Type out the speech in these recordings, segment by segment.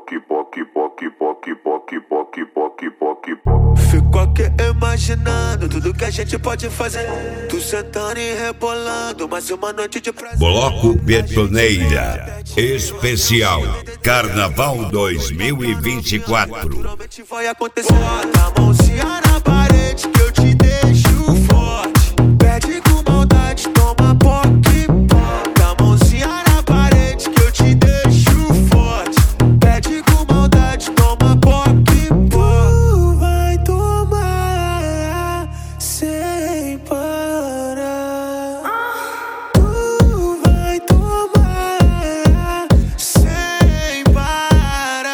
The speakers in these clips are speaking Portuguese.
Fico aqui imaginando tudo que a gente pode fazer. Tu sentando e rebolando, mais uma noite de prazer. Bloco Betoneira Especial Carnaval 2024. Naturalmente vai acontecer. Bota a mãozinha na parede que eu te deixo forte. Pede com maldade, toma poque. Bota a mãozinha na parede que eu te deixo forte. Pede com maldade, toma poque. Tu vai tomar sem parar. Tu vai tomar sem parar.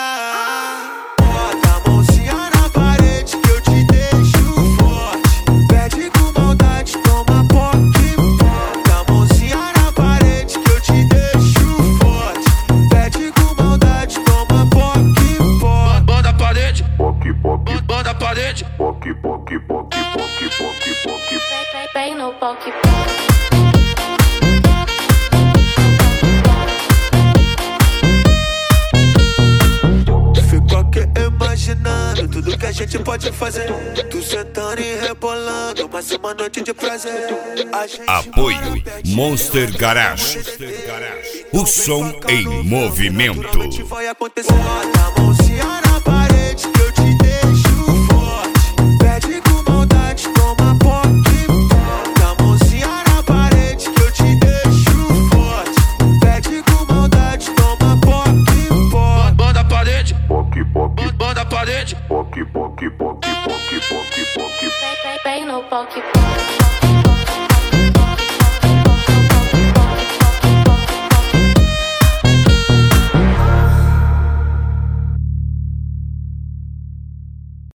Bota a mãozinha na parede que eu te deixo forte. Pede com maldade, toma poque. Bota a mãozinha na parede que eu te deixo forte. Pede com maldade, toma poque. Bota a parede, bota a parede. Bem no poque. Fico aqui imaginando tudo que a gente pode fazer. Tu sentando e rebolando, mais uma noite de prazer. A gente Apoio Monster Garage. O som em movimento. vai acontecer. Bota a mãozinha na parede que eu te deixo forte. Pede com maldade, toma poque. Bota a mãozinha na parede que eu te deixo forte. Pede com maldade, toma poque. Bota a parede, bota a parede. Bem no poque.